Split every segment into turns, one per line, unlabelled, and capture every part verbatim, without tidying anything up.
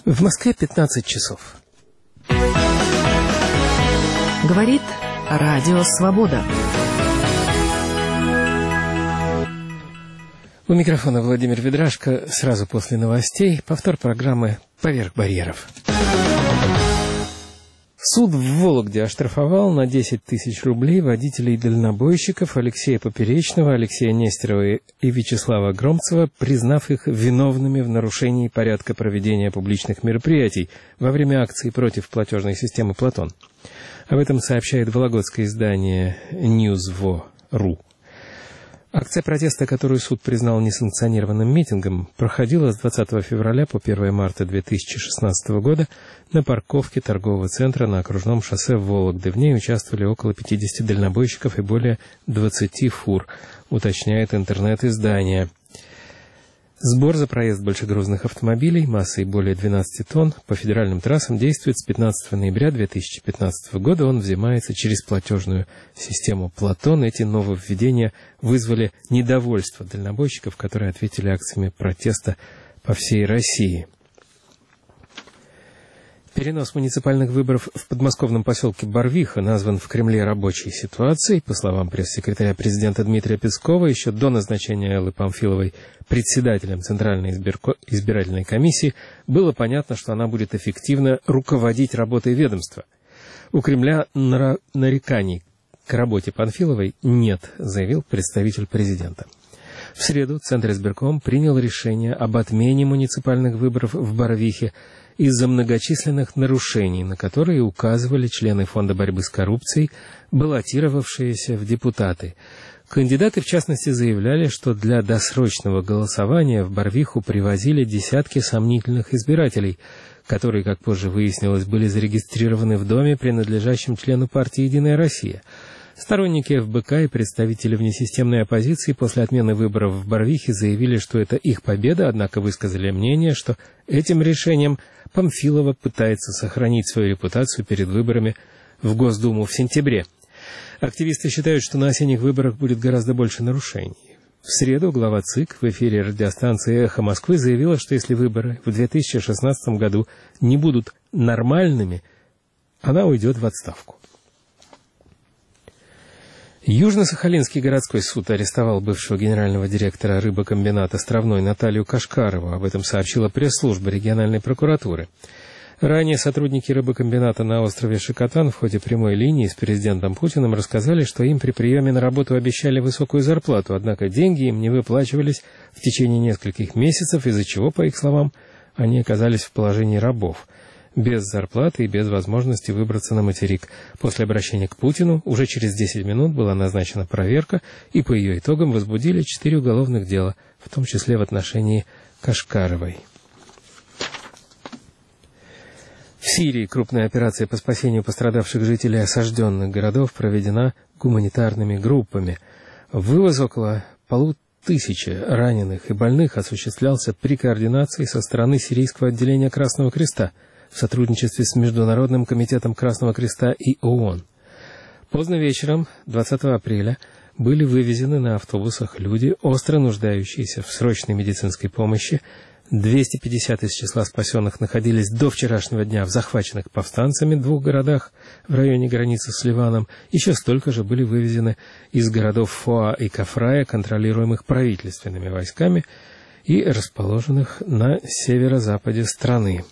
В Москве пятнадцать часов.
Говорит Радио Свобода.
У микрофона Владимир Ведрашко. Сразу после новостей повтор программы «Поверх барьеров». Суд в Вологде оштрафовал на десять тысяч рублей водителей-дальнобойщиков Алексея Поперечного, Алексея Нестерова и Вячеслава Громцева, признав их виновными в нарушении порядка проведения публичных мероприятий во время акции против платежной системы «Платон». Об этом сообщает вологодское издание Newsvo точка ру. Акция протеста, которую суд признал несанкционированным митингом, проходила с двадцатого февраля по первое марта две тысячи шестнадцатого года на парковке торгового центра на окружном шоссе Вологды. В ней участвовали около пятидесяти дальнобойщиков и более двадцати фур, уточняет интернет-издание. Сбор за проезд большегрузных автомобилей массой более двенадцати тонн по федеральным трассам действует с пятнадцатого ноября две тысячи пятнадцатого года. Он взимается через платежную систему «Платон». Эти нововведения вызвали недовольство дальнобойщиков, которые ответили акциями протеста по всей России. Перенос муниципальных выборов в подмосковном поселке Барвиха назван в Кремле рабочей ситуацией. По словам пресс-секретаря президента Дмитрия Пескова, еще до назначения Эллы Памфиловой председателем Центральной избирательной комиссии было понятно, что она будет эффективно руководить работой ведомства. У Кремля нареканий к работе Памфиловой нет, заявил представитель президента. В среду Центр избирком принял решение об отмене муниципальных выборов в Барвихе из-за многочисленных нарушений, на которые указывали члены Фонда борьбы с коррупцией, баллотировавшиеся в депутаты. Кандидаты, в частности, заявляли, что для досрочного голосования в Барвиху привозили десятки сомнительных избирателей, которые, как позже выяснилось, были зарегистрированы в доме, принадлежащем члену партии «Единая Россия». Сторонники эф бэ ка и представители внесистемной оппозиции после отмены выборов в Барвихе заявили, что это их победа, однако высказали мнение, что этим решением Памфилова пытается сохранить свою репутацию перед выборами в Госдуму в сентябре. Активисты считают, что на осенних выборах будет гораздо больше нарушений. В среду глава ЦИК в эфире радиостанции «Эхо Москвы» заявила, что если выборы в две тысячи шестнадцатом году не будут нормальными, она уйдет в отставку. Южно-Сахалинский городской суд арестовал бывшего генерального директора рыбокомбината «Островной» Наталью Кашкарову. Об этом сообщила пресс-служба региональной прокуратуры. Ранее сотрудники рыбокомбината на острове Шикотан в ходе прямой линии с президентом Путиным рассказали, что им при приеме на работу обещали высокую зарплату, однако деньги им не выплачивались в течение нескольких месяцев, из-за чего, по их словам, они оказались в положении рабов, без зарплаты и без возможности выбраться на материк. После обращения к Путину уже через десять минут была назначена проверка, и по ее итогам возбудили четыре уголовных дела, в том числе в отношении Кашкаровой. В Сирии крупная операция по спасению пострадавших жителей осажденных городов проведена гуманитарными группами. Вывоз около полутысячи раненых и больных осуществлялся при координации со стороны сирийского отделения Красного Креста в сотрудничестве с Международным комитетом Красного Креста и ООН. Поздно вечером, двадцатого апреля, были вывезены на автобусах люди, остро нуждающиеся в срочной медицинской помощи. двести пятьдесят из числа спасенных находились до вчерашнего дня в захваченных повстанцами двух городах в районе границы с Ливаном. Еще столько же были вывезены из городов Фоа и Кафрая, контролируемых правительственными войсками и расположенных на северо-западе страны.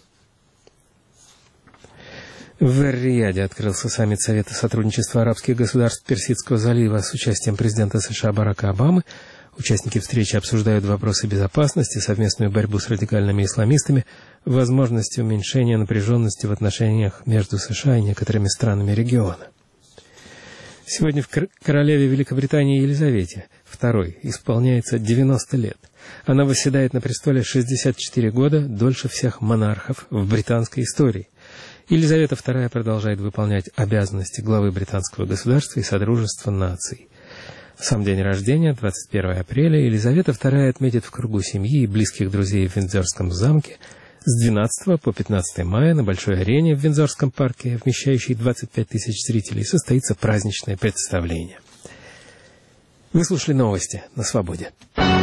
В Эр-Рияде открылся саммит Совета сотрудничества арабских государств Персидского залива с участием президента США Барака Обамы. Участники встречи обсуждают вопросы безопасности, совместную борьбу с радикальными исламистами, возможности уменьшения напряженности в отношениях между США и некоторыми странами региона. Сегодня в королеве Великобритании Елизавете второй исполняется девяносто лет. Она восседает на престоле шестьдесят четыре года, дольше всех монархов в британской истории. Елизавета вторая продолжает выполнять обязанности главы британского государства и Содружества наций. Сам день рождения, двадцать первого апреля, Елизавета вторая отметит в кругу семьи и близких друзей в Виндзорском замке. С двенадцатого по пятнадцатое мая на Большой арене в Виндзорском парке, вмещающей двадцать пять тысяч зрителей, состоится праздничное представление. Вы слушали новости на Свободе.